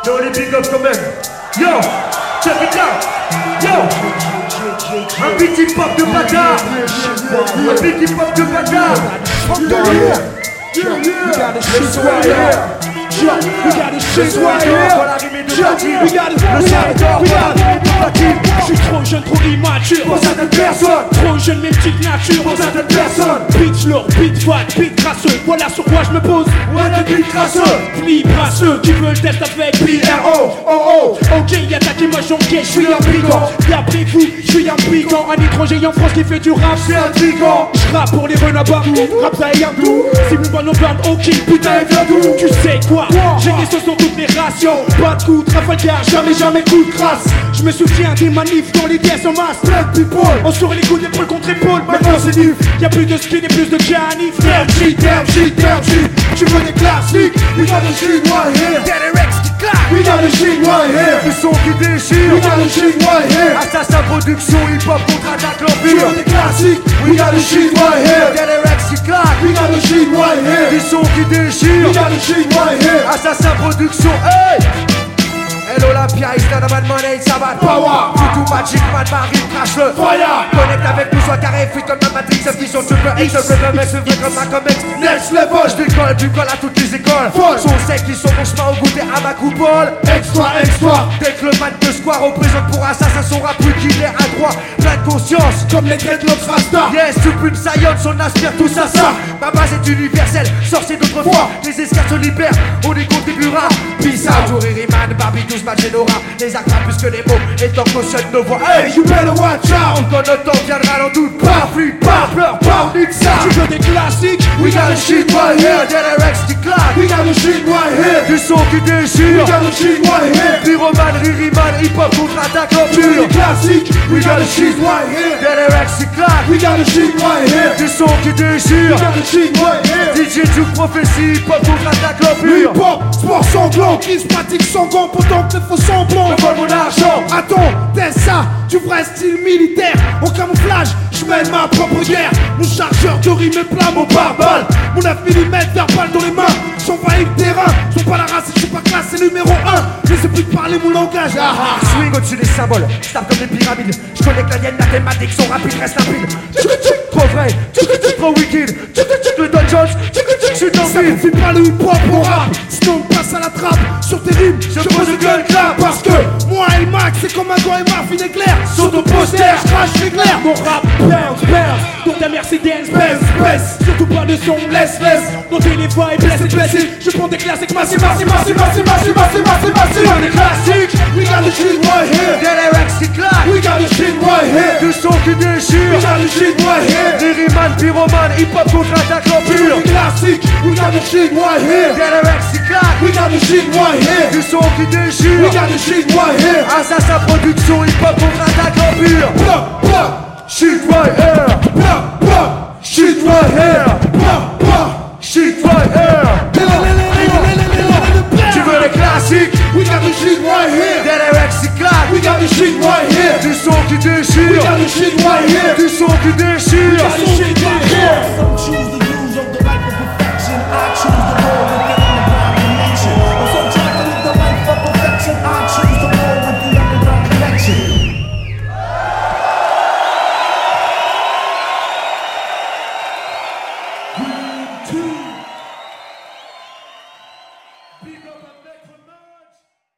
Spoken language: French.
Non, les big up quand même. Yo, check it out. Yo, un petit pop de bâtard. Un petit pop de bâtard. We got this shit right here. We got this shit right here. We got it. Je suis trop jeune, trop immature Pour certaines personnes, trop jeune, mes petites natures pour certaines personnes, Bitch lourd, beat fat, beat crasseux. Voilà sur quoi je me pose. ouais, des beats crasseux. Libre à ceux qui veulent test avec PRO, oh, Ok, y'a qui moi j'enquête, je suis un brigand. D'après vous, je suis un brigand. Un étranger en France qui fait du rap, c'est un brigand. je rappe pour les renards, rap ça et un tout. Si vous pas nos bandes, ok, putain, viens d'où? Tu sais quoi? J'ai les sauces sur toutes les rations. Pas de coup, Trafalgar, jamais coup de crasse. Je me souviens des manifs dans les pièces en masse. Plein de people, On sort les coups d'épaule contre épaule. Maintenant c'est nif. Y'a plus de spin et plus de canif. tu veux des classiques? We got the shit right here. We got the shit right here. Du son qui déchire. We got the shit right here. Assassin Production, hip-hop contre-attaque Tu l'empire. veux des classiques? We got the shit right here. Rex qui claque. We got the shit right here. Du son qui déchire. We got the shit right here. Assassin Production, hey! Hello Olympia, it's not about money, it's about Power. Tout magic, man, Marie, crash le Fire. Connecte avec nous, sois carré, fit comme la Matrix. Vision, tu peux X, je veux mec, c'est vrai comme Malcolm X. Next level. Je décolle, tu colles à toutes les écoles. Folle. Sont secs, ils sont mon chemin au goûter à ma coupole. Extra. Dès que le man de square représente pour assassin son rap, plus qu'il est à droit, plein de conscience. Comme les dreadlocks Rasta. Yes, tu peux une saillante, on aspire tout ça, ça. Ma base est universelle, sorcier d'autrefois. Les esclaves se libèrent, on y contribuera. Peace out, Jouririman, Barbie 12, Magenora. Les actes plus que les mots, et tant qu'on cautionne nos voix. Hey, you better watch out. Quand notre temps viendra, n'en doute pas. Fuis pas, pleure pas, on nique ça. Tu veux des classiques? We got the shit right here. Rex qui claque. We got the shit right here. Du son qui We déchire. got the shit right here. Pyroman, Ririman, hip-hop contre-attaque Tu veux l'empire. des classiques? We got the shit right here. Rex qui claque. We got the shit right here. Du son qui déchire. We got the shit right here. DJ du prophétie, hip-hop contre-attaque l'empire. Hip-hop, sport sanglant, charismatique, sanguin, pourtant que faux semblant. Me vole mon argent. Attends, t'es ça, du vrai style militaire. En camouflage, je mène ma propre guerre. Mon chargeur de rime est plein, mon pare-balles. Mon 9 mm verbal dans les mains. J'envahis le terrain, sont pas la race, je suis pas classé numéro 1. Je sais plus parler mon langage, ah ah. Swing au-dessus des symboles, je tape comme des pyramides. Je connecte la lienne mathématique, son rapide reste rapide. Trop vrai, trop wicked. Le Don Jones, je suis dans Ça le me fait pas le hip-hop au rap. Sinon on passe à la trappe. Sur tes rimes, je pose le gueule clap. Parce que moi et le Max, c'est comme un gant et Marvin éclair. Sur ton poster, je crache l'éclair. Mon rap, bounce, dans ta Mercedes, Baisse, surtout pas de son, laisse. Dans tes les voix et blessé. Je prends des classiques, massif. Des classiques, we got the shit right here. Rex qui claque. We got the shit right here. Du son qui We déchire. got the shit right here. Ririman, pyroman, hip-hop contre-attaque l'empire. Des classiques, we got the shit right here. Rex qui claque. We got the shit right here. Du son qui We déchire. got the shit right here. Assassin Production, hip-hop contre-attaque l'empire. Shit right here. Shit right here. Shit right here. Tu veux les classiques? We got the shit right here. Rex qui claque. We got the shit right here. Du son qui We déchire. got the shit right here. Du son qui We déchire. got the